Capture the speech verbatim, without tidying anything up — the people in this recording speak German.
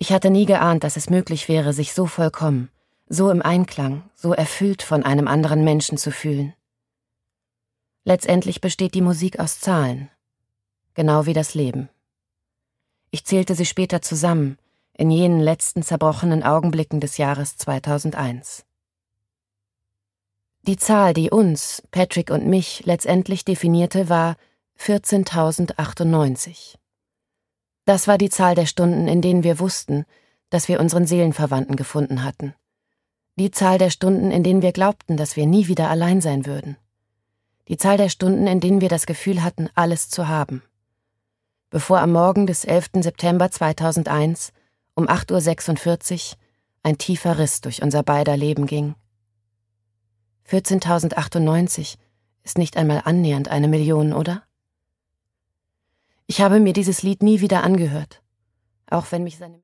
Ich hatte nie geahnt, dass es möglich wäre, sich so vollkommen, so im Einklang, so erfüllt von einem anderen Menschen zu fühlen. Letztendlich besteht die Musik aus Zahlen, genau wie das Leben. Ich zählte sie später zusammen, in jenen letzten zerbrochenen Augenblicken des Jahres zweitausendeins. Die Zahl, die uns, Patrick und mich, letztendlich definierte, war vierzehntausendneunundachtzig. Das war die Zahl der Stunden, in denen wir wussten, dass wir unseren Seelenverwandten gefunden hatten. Die Zahl der Stunden, in denen wir glaubten, dass wir nie wieder allein sein würden. Die Zahl der Stunden, in denen wir das Gefühl hatten, alles zu haben. Bevor am Morgen des elften September zweitausendeins um acht Uhr sechsundvierzig ein tiefer Riss durch unser beider Leben ging. vierzehntausendneunundachtzig ist nicht einmal annähernd eine Million, oder? Ich habe mir dieses Lied nie wieder angehört, auch wenn mich seine